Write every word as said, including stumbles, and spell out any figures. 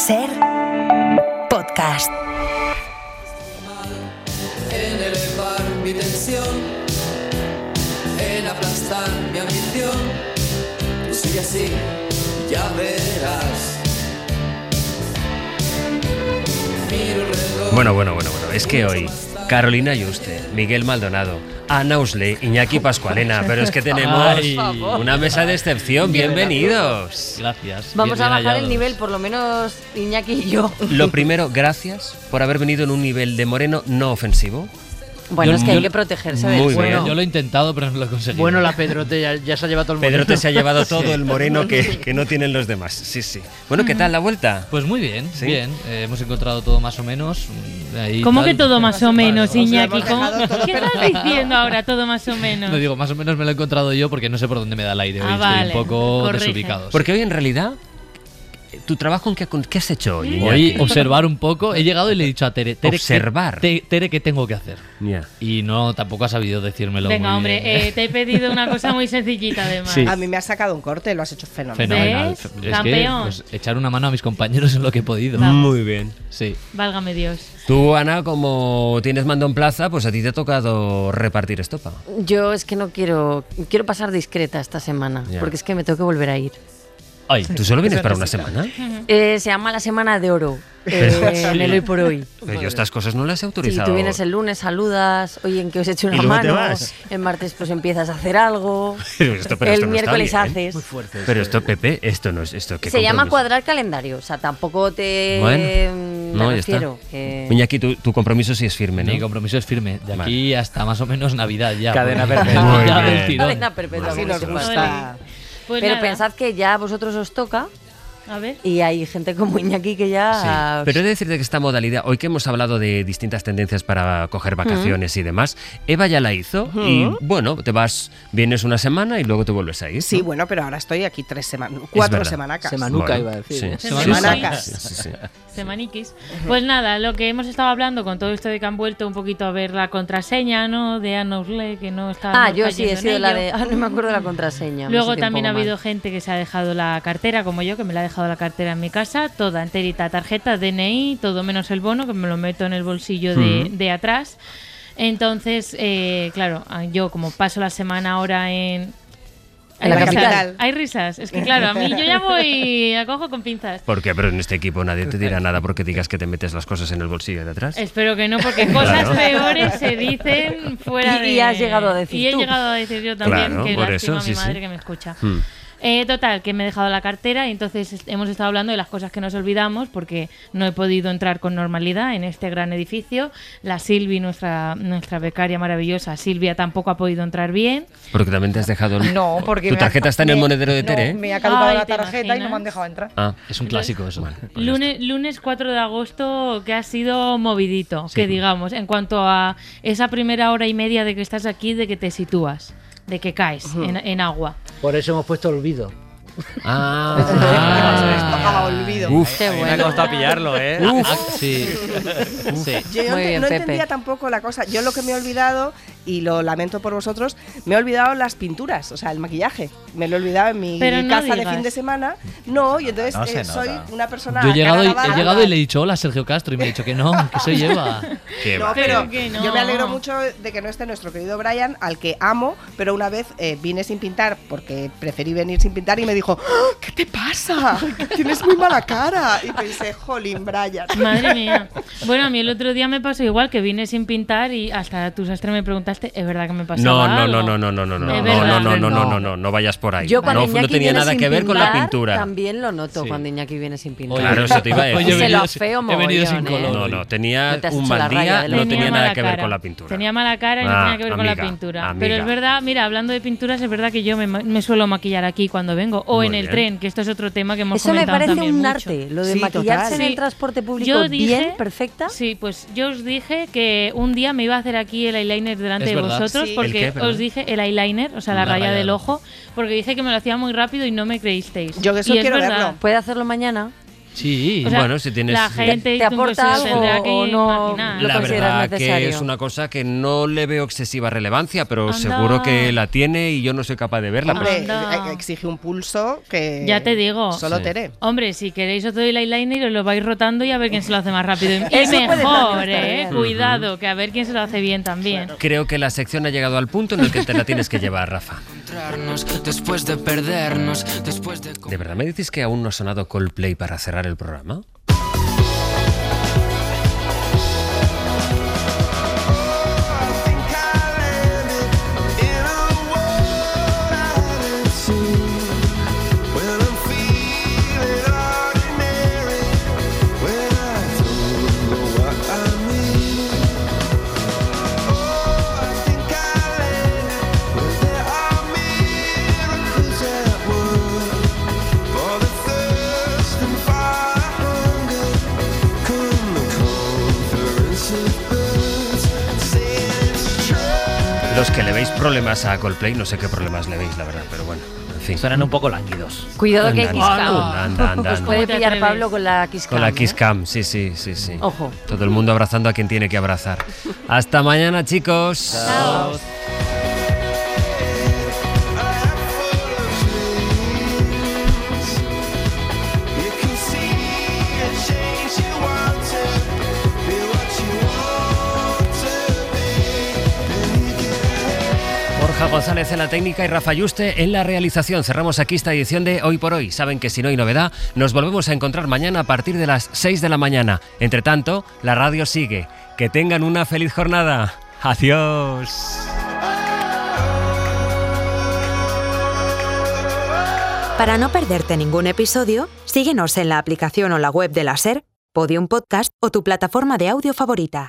Ser podcast. En elevar mi tensión, en aplastar mi ambición. Tú sigue así, ya verás. Miro el reloj. Bueno, bueno, bueno, bueno. Es que hoy Carolina Yuste, Miguel Maldonado, Ana Usle, Iñaki Pascualena, pero es que tenemos Ay, una mesa de excepción. Bienvenidos. Gracias. Vamos Bien, a bien bajar el hallados. nivel, por lo menos Iñaki y yo. Lo primero, gracias por haber venido en un nivel de moreno no ofensivo. Bueno, Yo- es que yo- hay que protegerse de Muy eso. bien. Bueno, yo lo he intentado, pero no lo he conseguido. Bueno, la Pedrote ya, ya se ha llevado todo el Pedro moreno. te se ha llevado todo el moreno que, que no tienen los demás. Sí, sí. Bueno, ¿qué tal la vuelta? Pues muy bien, ¿Sí? bien. Eh, hemos encontrado todo más o menos. mm, ahí ¿Cómo tal. que todo más o menos, Claro, o sea, Iñaki? hemos ¿Cómo- dejado todo ¿Qué estás diciendo ahora, todo más o menos? No digo, más o menos me lo he encontrado yo porque no sé por dónde me da el aire. Hoy Ah, estoy vale. un poco Corrige. desubicado. Porque hoy en realidad, ¿tu trabajo en qué, con- qué has hecho hoy, Iñaki? Hoy observar un poco. He llegado y le he dicho a Tere, Tere, Observar. ¿qué, te- Tere, ¿qué tengo que hacer? Ya. Y no, tampoco ha sabido decírmelo Venga, muy hombre, bien. eh, te he pedido una cosa muy sencillita además. Sí. A mí me has sacado un corte, lo has hecho fenomenal. Fenomenal. ¿Ves? Es que Campeón. pues, echar una mano a mis compañeros en lo que he podido. Muy bien. Sí. Válgame Dios. Tú, Ana, como tienes mando en plaza, pues a ti te ha tocado repartir estopa. Yo es que no quiero. Quiero pasar discreta esta semana. Ya. Porque es que me tengo que volver a ir. Ay, ¿tú solo vienes para una semana? Eh, se llama la Semana de Oro. eh, en el hoy por hoy. Pero yo estas cosas no las he Sí, autorizado. tú vienes el lunes, saludas, oye, ¿en qué os he hecho ¿Y una luego te mano? vas? El martes pues empiezas a hacer algo. Pero esto- pero el esto no está miércoles bien. haces. Muy fuerte. Pero esto, Pepe, esto no es esto. ¿qué Se llama compromiso? cuadrar calendario. O sea, tampoco te. Bueno, me no, ya refiero. está. que- Iñaki, tu, tu compromiso sí es firme, ¿no? Mi compromiso es firme. De aquí hasta más o menos Navidad ya. Cadena porque- perpetua. Muy ya bien. del tirón. Cadena perpetua, Así como nos se pasa. gusta. Pues Pero nada, pensad que ya a vosotros os toca a ver. y hay gente como Iñaki que ya. Sí. os- Pero he de decirte que esta modalidad, hoy que hemos hablado de distintas tendencias para coger vacaciones y demás, Eva ya la hizo y bueno, te vas, vienes una semana y luego te vuelves a ir. Sí, ¿no? bueno, pero ahora estoy aquí tres semanas, cuatro verdad. semanacas. Semanuca Bueno, iba a decir. sí. ¿eh? Sí, Semanacas. sí, sí, sí. Semaniquis. Pues nada, lo que hemos estado hablando con todo esto de que han vuelto un poquito a ver la contraseña, ¿no? De Ana Usle, que no está. Ah, yo sí he sido la de. Ah, no me acuerdo de la contraseña. me Luego sentí un también ha poco habido mal. gente que se ha dejado la cartera, como yo, que me la ha dejado la cartera en mi casa, toda enterita, tarjeta, D N I, todo menos el bono, que me lo meto en el bolsillo de, de atrás. Entonces, eh, claro, yo como paso la semana ahora en... En la risas, capital. Hay risas. Es que claro, a mí yo ya voy, la cojo con pinzas. ¿Por qué? Pero en este equipo nadie te dirá nada porque digas que te metes las cosas en el bolsillo de atrás. Espero que no, porque cosas Claro. peores se dicen fuera Y- de... y has llegado a decir Y he tú. llegado a decir yo también, Claro, que por lástima eso, a mi sí, madre sí. que me escucha. Hmm. Eh, total, que me he dejado la cartera y entonces est- hemos estado hablando de las cosas que nos olvidamos porque no he podido entrar con normalidad en este gran edificio. La Silvi, nuestra, nuestra becaria maravillosa, Silvia, tampoco ha podido entrar bien. Porque también te has dejado... No, porque. Tu me ha- tarjeta está en el me- monedero de no, Tere, ¿eh? Me ha caducado Ay, la ¿te tarjeta y no imaginas? me han dejado entrar. Ah, Es un clásico eso. pues ya Lunes, lunes cuatro de agosto que ha sido movidito, Sí. que digamos, en cuanto a esa primera hora y media de que estás aquí, de que te sitúas, de que caes en, en agua. Por eso hemos puesto olvido. Ah, Tocaba olvido. Uf, Qué Me ha bueno. costado pillarlo, ¿eh? Ah, sí. sí. Yo no Muy ente- bien, no Pepe. entendía tampoco la cosa. Yo lo que me he olvidado, y lo lamento por vosotros, me he olvidado las pinturas, o sea, el maquillaje. Me lo he olvidado en mi Pero no casa de digas. fin de semana. No, y entonces No se eh, soy nota. una persona. Yo he llegado, y, cara he lavada. llegado y le he dicho hola Sergio Castro y me ha dicho que no, que soy Eva. qué No, va. pero que no. yo me alegro mucho de que no esté nuestro querido Brian, al que amo, pero una vez eh, vine sin pintar porque preferí venir sin pintar y me dijo, "¡Ah! ¿qué te pasa? Que tienes muy mala cara". Y pensé, jolín, Brian. Madre mía. Bueno, a mí el otro día me pasó igual, que vine sin pintar y hasta tu sastre me preguntaste, ¿es verdad que me pasaba No, no, algo? no, no, no, no, no, no, Es no, verdad. no, no, no, no, no, no vayas por ahí. Yo cuando No, Iñaki no tenía viene nada sin que ver con la pintar, pintura. También lo noto Sí. cuando Iñaki viene sin pintar. Claro, eso te iba a Hoy decir. he Se venido lo sin- feo he venido sin mogollón, ¿eh? color. No, no, tenía No te has un hecho mal la raya día, de no la- tenía Tenía nada mala que ver cara. con la pintura. Tenía mala cara y no Ah, tenía que ver con amiga, la pintura. amiga. Pero es verdad, mira, hablando de pinturas, es verdad que yo me, ma- me suelo maquillar aquí cuando vengo. O Muy en el bien. tren, que esto es otro tema que hemos Eso me comentado parece también un mucho. arte, lo de Sí, maquillarse total. en el Sí. transporte público Yo dije- bien, perfecta. Sí, pues yo os dije que un día me iba a hacer aquí el eyeliner delante Es de verdad. vosotros Sí. ¿El porque qué, perdón? os dije el eyeliner, o sea, la, La raya raya del del ojo, porque dije que me lo hacía muy rápido y no me creísteis. Yo eso Y es quiero verdad. verlo. ¿Puede hacerlo mañana? Sí. O sea, bueno, si tienes... la gente ¿Te dice un aporta beso, algo tendrá que o no? imaginar. lo La consideras verdad necesario? que es una cosa que no le veo excesiva relevancia, pero Anda. seguro que la tiene y yo no soy capaz de verla. Hombre, Anda. eh, exige un pulso que. Ya te digo. Solo Sí. Tere. Hombre, si queréis os doy el eyeliner y os lo vais rotando y a ver quién se lo hace más rápido. Y Eso puede mejor, también estar ¿eh? bien. Cuidado, que a ver quién se lo hace bien también. Creo que la sección ha llegado al punto en el que te la tienes que llevar, Rafa. Encontrarnos después de perdernos, después de... ¿De verdad me dices que aún no ha sonado Coldplay para cerrar el programa? Los que le veis problemas a Coldplay, no sé qué problemas le veis, la verdad, pero bueno, en fin. Suenan un poco lánguidos. Cuidado que hay Anda, Kiss anda, Cam. anda, anda, anda, Os anda. puede ¿Cómo te pillar atreves? Pablo con la Kiss Cam. Con la Kiss ¿eh? Cam, sí, sí, sí, sí. Ojo. Todo el mundo abrazando a quien tiene que abrazar. Hasta mañana, chicos. Chao. Borja González en la técnica y Rafa Yuste en la realización. Cerramos aquí esta edición de Hoy por Hoy. Saben que si no hay novedad, nos volvemos a encontrar mañana a partir de las seis de la mañana. Entre tanto, la radio sigue. Que tengan una feliz jornada. Adiós. Para no perderte ningún episodio, síguenos en la aplicación o la web de la SER, Podium Podcast o tu plataforma de audio favorita.